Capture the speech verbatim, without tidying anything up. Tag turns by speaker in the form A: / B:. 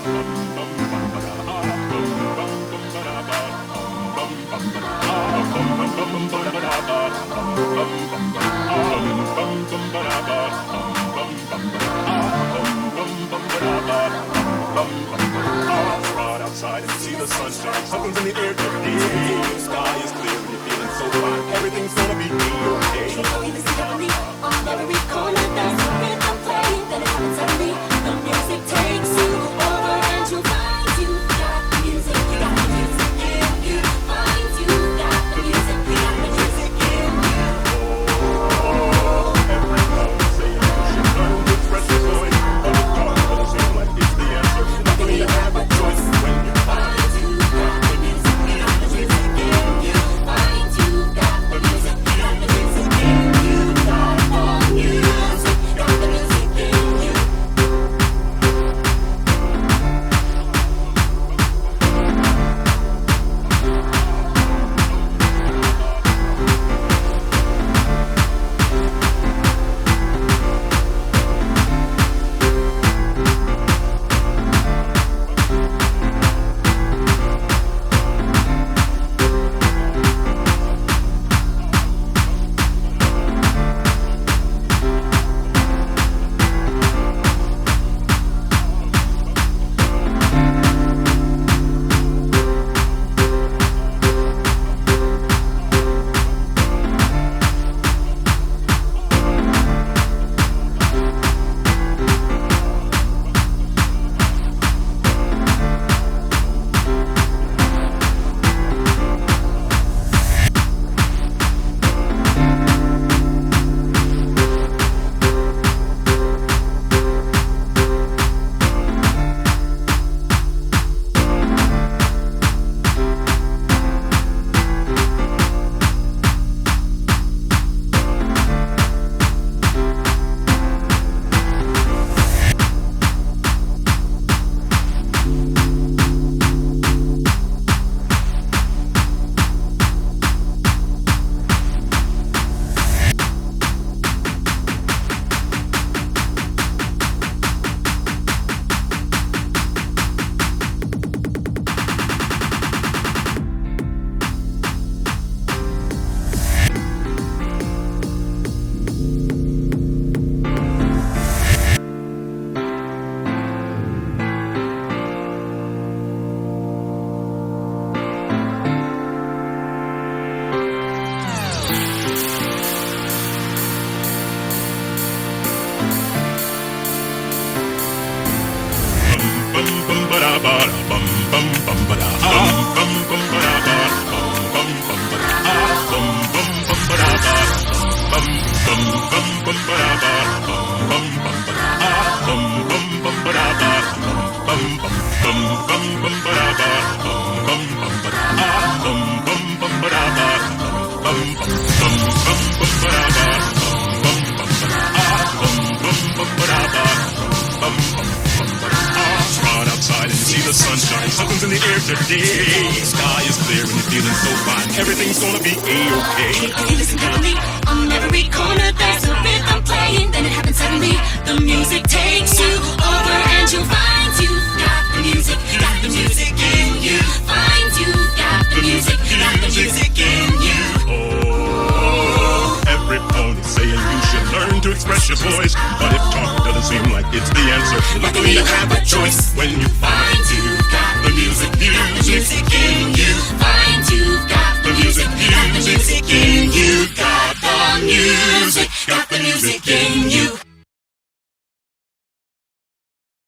A: Outside and see the sunshine, something's in the air today. Sky is clear and you're feeling so fine. Everything's gonna be okay.
B: On every corner there's a rhythm playing, then it happens suddenly. The music takes you over and you'll find you got the music, you got the music in you. Find you got the music, you got the music in you.
A: Everyone saying you should learn to express your voice, but it doesn't seem like it's the answer. Luckily you have a choice when you find you got the music, you got the music in you.
B: Find you got the music, you got the music in you. Got the music, got the music in you.
A: Run outside and see the sunshine. Something's in the air today. Sky is clear and you're feeling so fine. Everything's gonna be a-okay.
B: You listen carefully. On every corner there's a rhythm playing, then it happens suddenly. The music takes you over and you'll find you got the music, you got the music in you. Find you got the music, you got the music in you.
A: Oh, everybody's saying you should learn to express your voice, but if talk doesn't seem like it's the answer, luckily you have a choice when you find you got the music. You